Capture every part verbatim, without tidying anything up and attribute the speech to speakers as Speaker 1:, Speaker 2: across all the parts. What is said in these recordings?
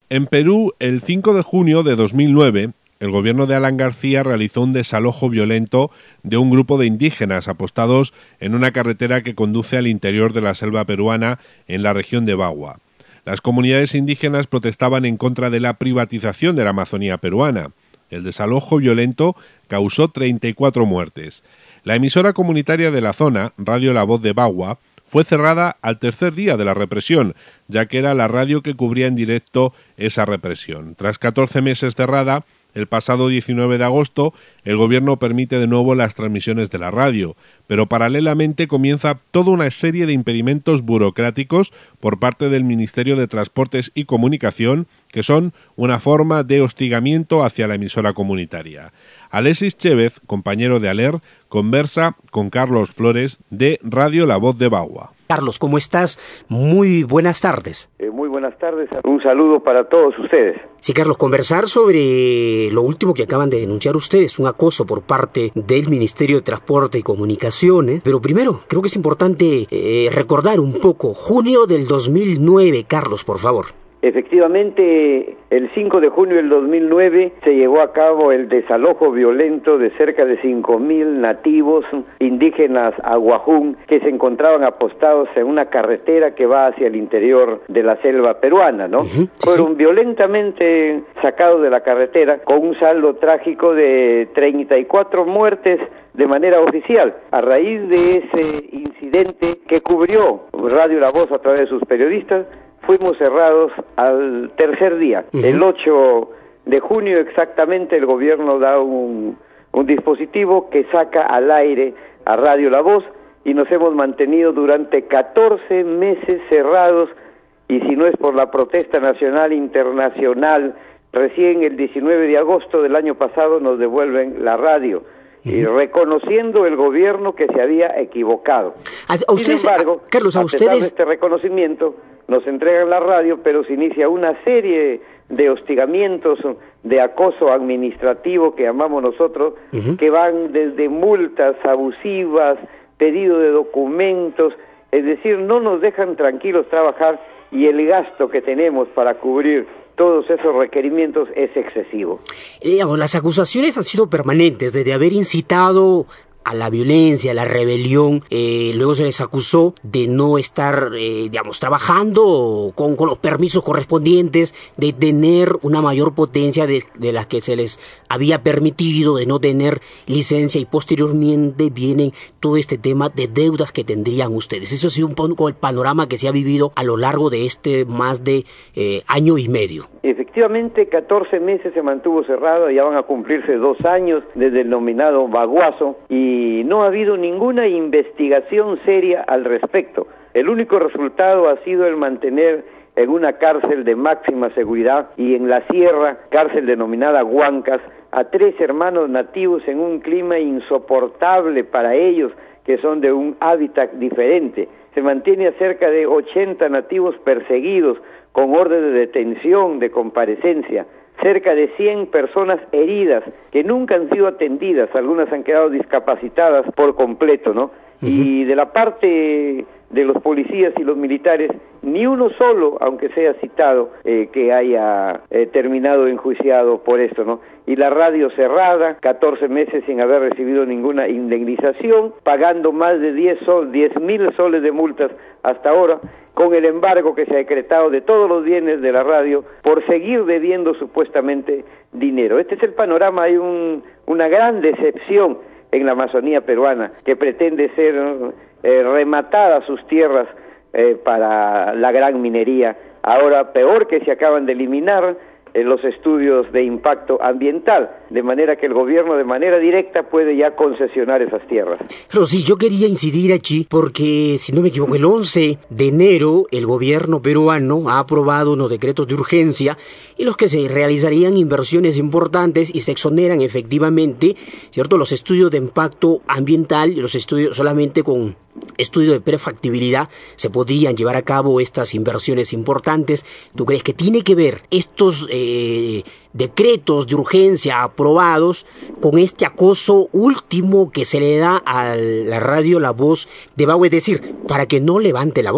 Speaker 1: En Perú, el cinco de junio de dos mil nueve, el gobierno de Alan García realizó un desalojo violento de un grupo de indígenas apostados en una carretera que conduce al interior de la selva peruana en la región de Bagua. Las comunidades indígenas protestaban en contra de la privatización de la Amazonía peruana. El desalojo violento causó treinta y cuatro muertes. La emisora comunitaria de la zona, Radio La Voz de Bagua, fue cerrada al tercer día de la represión, ya que era la radio que cubría en directo esa represión. Tras catorce meses cerrada, el pasado diecinueve de agosto, el gobierno permite de nuevo las transmisiones de la radio, pero paralelamente comienza toda una serie de impedimentos burocráticos por parte del Ministerio de Transportes y Comunicación, que son una forma de hostigamiento hacia la emisora comunitaria. Alexis Chévez, compañero de Aler, conversa con Carlos Flores de Radio La Voz de Bagua.
Speaker 2: Carlos, ¿cómo estás? Muy buenas tardes.
Speaker 3: Eh, muy buenas tardes. Un saludo para todos ustedes.
Speaker 2: Sí, Carlos, conversar sobre lo último que acaban de denunciar ustedes, un acoso por parte del Ministerio de Transporte y Comunicaciones. Pero primero, creo que es importante eh, recordar un poco, junio del dos mil nueve, Carlos, por favor.
Speaker 3: Efectivamente, el cinco de junio del dos mil nueve se llevó a cabo el desalojo violento de cerca de cinco mil nativos indígenas aguajún que se encontraban apostados en una carretera que va hacia el interior de la selva peruana, ¿no? Uh-huh, sí, Fueron sí. violentamente sacados de la carretera con un saldo trágico de treinta y cuatro muertes de manera oficial. A raíz de ese incidente que cubrió Radio La Voz a través de sus periodistas, fuimos cerrados al tercer día. Uh-huh. El ocho de junio exactamente el gobierno da un, un dispositivo que saca al aire a Radio La Voz y nos hemos mantenido durante catorce meses cerrados, y si no es por la protesta nacional e internacional, recién el diecinueve de agosto del año pasado nos devuelven la radio. Uh-huh. Y reconociendo el gobierno que se había equivocado.
Speaker 2: A, a ustedes,
Speaker 3: Sin embargo,
Speaker 2: a, Carlos, a,
Speaker 3: a pesar
Speaker 2: ustedes...
Speaker 3: de este reconocimiento, nos entregan la radio, pero se inicia una serie de hostigamientos, de acoso administrativo que llamamos nosotros, uh-huh. que van desde multas abusivas, pedido de documentos, es decir, no nos dejan tranquilos trabajar, y el gasto que tenemos para cubrir todos esos requerimientos es excesivo.
Speaker 2: Eh, digamos, las acusaciones han sido permanentes, desde haber incitado a la violencia, a la rebelión. Eh, luego se les acusó de no estar, eh, digamos, trabajando con, con los permisos correspondientes, de tener una mayor potencia de, de las que se les había permitido, de no tener licencia, y posteriormente viene todo este tema de deudas que tendrían ustedes. Eso ha sido un poco el panorama que se ha vivido a lo largo de este más de eh, año y medio.
Speaker 3: Efectivamente, catorce meses se mantuvo cerrado, ya van a cumplirse dos años desde el nominado Baguazo, y no ha habido ninguna investigación seria al respecto. El único resultado ha sido el mantener en una cárcel de máxima seguridad y en la sierra, cárcel denominada Huancas, a tres hermanos nativos en un clima insoportable para ellos, que son de un hábitat diferente. Se mantiene a cerca de ochenta nativos perseguidos, con orden de detención, de comparecencia, cerca de cien personas heridas que nunca han sido atendidas, algunas han quedado discapacitadas por completo, ¿no? Uh-huh. Y de la parte de los policías y los militares, ni uno solo, aunque sea citado, eh, que haya eh, terminado enjuiciado por esto, ¿no? Y la radio cerrada, catorce meses sin haber recibido ninguna indemnización, pagando más de diez mil soles de multas hasta ahora, con el embargo que se ha decretado de todos los bienes de la radio por seguir debiendo supuestamente dinero. Este es el panorama. Hay un, una gran decepción en la Amazonía peruana, que pretende ser eh, rematada sus tierras eh, para la gran minería. Ahora, peor, que se acaban de eliminar eh, los estudios de impacto ambiental, de manera que el gobierno de manera directa puede ya concesionar esas tierras.
Speaker 2: Pero sí, yo quería incidir aquí porque, si no me equivoco, el once de enero el gobierno peruano ha aprobado unos decretos de urgencia en los que se realizarían inversiones importantes y se exoneran efectivamente, ¿cierto?, los estudios de impacto ambiental, y los estudios solamente con estudio de prefactibilidad se podrían llevar a cabo estas inversiones importantes. ¿Tú crees que tiene que ver estos eh, decretos de urgencia aprobados con este acoso último que se le da a la radio La Voz de Bagua? Es decir, para que no levante la voz.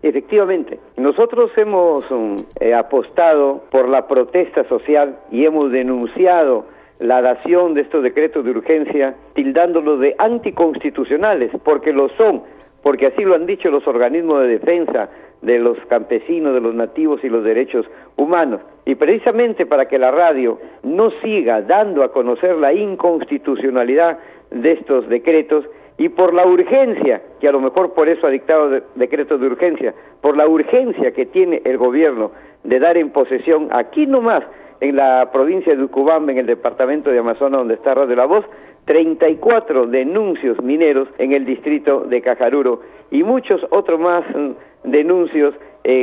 Speaker 3: Efectivamente, nosotros hemos um, eh, apostado por la protesta social y hemos denunciado la dación de estos decretos de urgencia, tildándolos de anticonstitucionales, porque lo son, porque así lo han dicho los organismos de defensa de los campesinos, de los nativos y los derechos humanos. Y precisamente para que la radio no siga dando a conocer la inconstitucionalidad de estos decretos, y por la urgencia, que a lo mejor por eso ha dictado de, decretos de urgencia, por la urgencia que tiene el gobierno de dar en posesión, aquí nomás, en la provincia de Ucubamba, en el departamento de Amazonas, donde está Radio La Voz, treinta y cuatro denuncios mineros en el distrito de Cajaruro, y muchos otros más mm, denuncios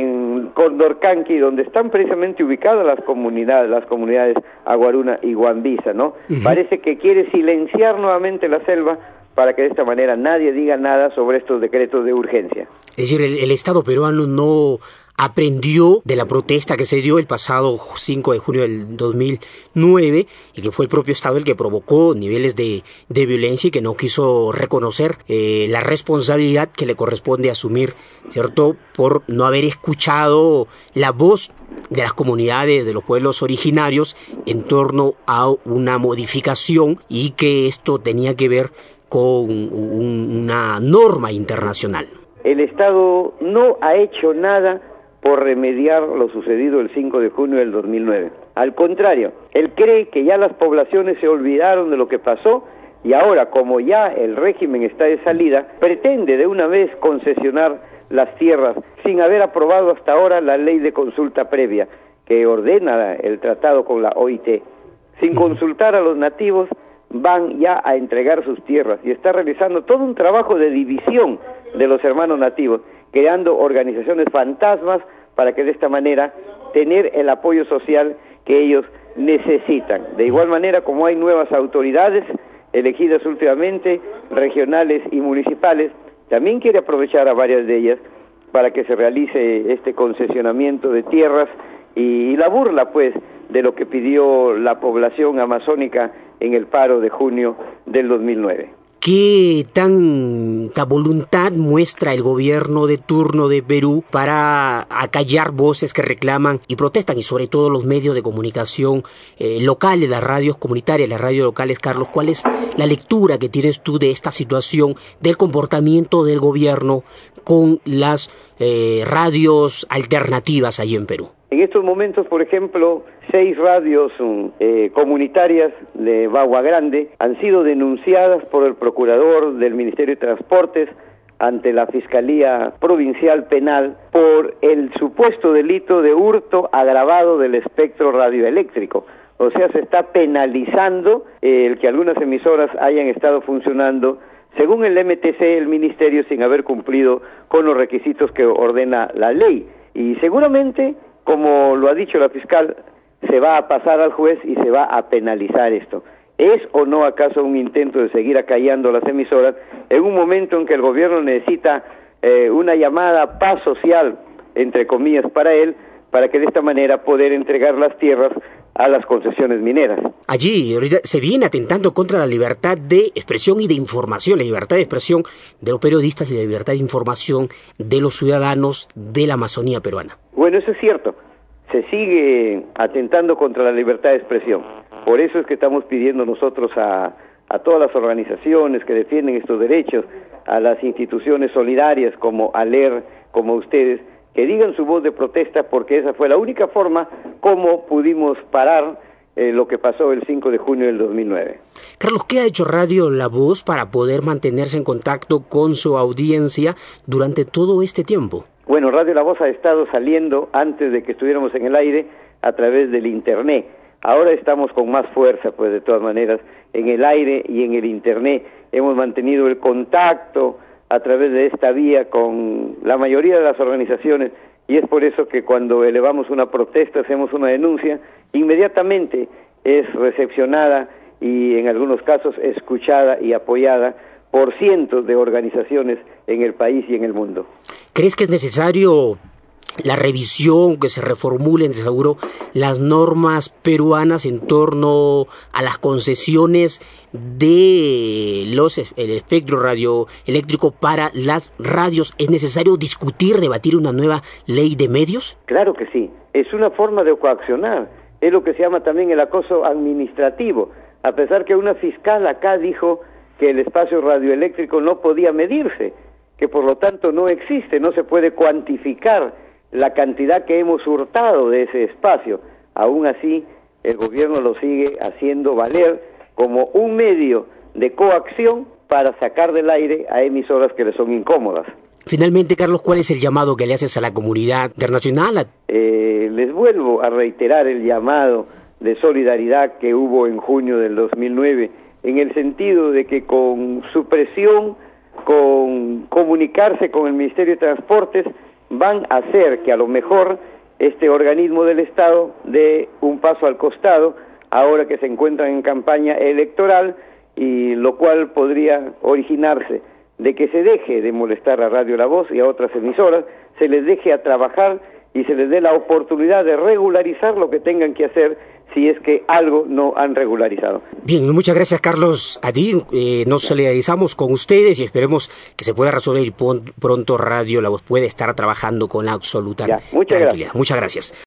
Speaker 3: en Condorcanqui, donde están precisamente ubicadas las comunidades, las comunidades Aguaruna y Guambiza, ¿no? Uh-huh. Parece que quiere silenciar nuevamente la selva, para que de esta manera nadie diga nada sobre estos decretos de urgencia.
Speaker 2: Es decir, el, el Estado peruano no aprendió de la protesta que se dio el pasado cinco de junio del dos mil nueve y que fue el propio Estado el que provocó niveles de, de violencia y que no quiso reconocer eh, la responsabilidad que le corresponde asumir, ¿cierto?, por no haber escuchado la voz de las comunidades, de los pueblos originarios en torno a una modificación y que esto tenía que ver con un, una norma internacional.
Speaker 3: El Estado no ha hecho nada por remediar lo sucedido el cinco de junio del dos mil nueve. Al contrario, él cree que ya las poblaciones se olvidaron de lo que pasó y ahora, como ya el régimen está de salida, pretende de una vez concesionar las tierras sin haber aprobado hasta ahora la ley de consulta previa que ordena el tratado con la O I T. Sin consultar a los nativos, van ya a entregar sus tierras y está realizando todo un trabajo de división de los hermanos nativos, creando organizaciones fantasmas para que de esta manera tener el apoyo social que ellos necesitan. De igual manera, como hay nuevas autoridades elegidas últimamente, regionales y municipales, también quiere aprovechar a varias de ellas para que se realice este concesionamiento de tierras y, y la burla, pues, de lo que pidió la población amazónica en el paro de junio del dos mil nueve.
Speaker 2: ¿Qué tanta voluntad muestra el gobierno de turno de Perú para acallar voces que reclaman y protestan, y sobre todo los medios de comunicación eh, locales, las radios comunitarias, las radios locales? Carlos, ¿cuál es la lectura que tienes tú de esta situación, del comportamiento del gobierno con las eh, radios alternativas allí en Perú?
Speaker 3: En estos momentos, por ejemplo, seis radios eh, comunitarias de Bagua Grande han sido denunciadas por el procurador del Ministerio de Transportes ante la Fiscalía Provincial Penal por el supuesto delito de hurto agravado del espectro radioeléctrico. O sea, se está penalizando eh, el que algunas emisoras hayan estado funcionando según el M T C, el Ministerio, sin haber cumplido con los requisitos que ordena la ley. Y seguramente, como lo ha dicho la fiscal, se va a pasar al juez y se va a penalizar esto. ¿Es o no acaso un intento de seguir acallando las emisoras en un momento en que el gobierno necesita eh, una llamada paz social, entre comillas, para él, para que de esta manera poder entregar las tierras a las concesiones mineras?
Speaker 2: Allí ahorita se viene atentando contra la libertad de expresión y de información, la libertad de expresión de los periodistas y la libertad de información de los ciudadanos de la Amazonía peruana.
Speaker 3: Bueno, eso es cierto. Se sigue atentando contra la libertad de expresión. Por eso es que estamos pidiendo nosotros a, a todas las organizaciones que defienden estos derechos, a las instituciones solidarias como ALER, como ustedes, que digan su voz de protesta, porque esa fue la única forma como pudimos parar eh, lo que pasó el cinco de junio del dos mil nueve.
Speaker 2: Carlos, ¿qué ha hecho Radio La Voz para poder mantenerse en contacto con su audiencia durante todo este tiempo?
Speaker 3: Bueno, Radio La Voz ha estado saliendo antes de que estuviéramos en el aire a través del Internet. Ahora estamos con más fuerza, pues de todas maneras, en el aire y en el Internet. Hemos mantenido el contacto a través de esta vía con la mayoría de las organizaciones, y es por eso que cuando elevamos una protesta, hacemos una denuncia, inmediatamente es recepcionada y en algunos casos escuchada y apoyada por cientos de organizaciones en el país y en el mundo.
Speaker 2: ¿Crees que es necesario la revisión, que se reformulen, seguro, las normas peruanas en torno a las concesiones de los el espectro radioeléctrico para las radios. ¿Es necesario discutir, debatir una nueva ley de medios?
Speaker 3: Claro que sí, es una forma de coaccionar, es lo que se llama también el acoso administrativo, a pesar que una fiscal acá dijo que el espacio radioeléctrico no podía medirse, que por lo tanto no existe, no se puede cuantificar la cantidad que hemos hurtado de ese espacio. Aún así, el gobierno lo sigue haciendo valer como un medio de coacción para sacar del aire a emisoras que le son incómodas.
Speaker 2: Finalmente, Carlos, ¿cuál es el llamado que le haces a la comunidad internacional?
Speaker 3: Eh, les vuelvo a reiterar el llamado de solidaridad que hubo en junio del dos mil nueve, en el sentido de que con su presión, con comunicarse con el Ministerio de Transportes, van a hacer que a lo mejor este organismo del Estado dé un paso al costado, ahora que se encuentran en campaña electoral, y lo cual podría originarse de que se deje de molestar a Radio La Voz y a otras emisoras, se les deje a trabajar y se les dé la oportunidad de regularizar lo que tengan que hacer si es que algo no han regularizado.
Speaker 2: Bien, muchas gracias, Carlos, a ti. Eh, nos solidarizamos con ustedes y esperemos que se pueda resolver y pronto Radio La Voz puede estar trabajando con la absoluta
Speaker 3: ya, muchas
Speaker 2: tranquilidad.
Speaker 3: Gracias.
Speaker 2: Muchas gracias.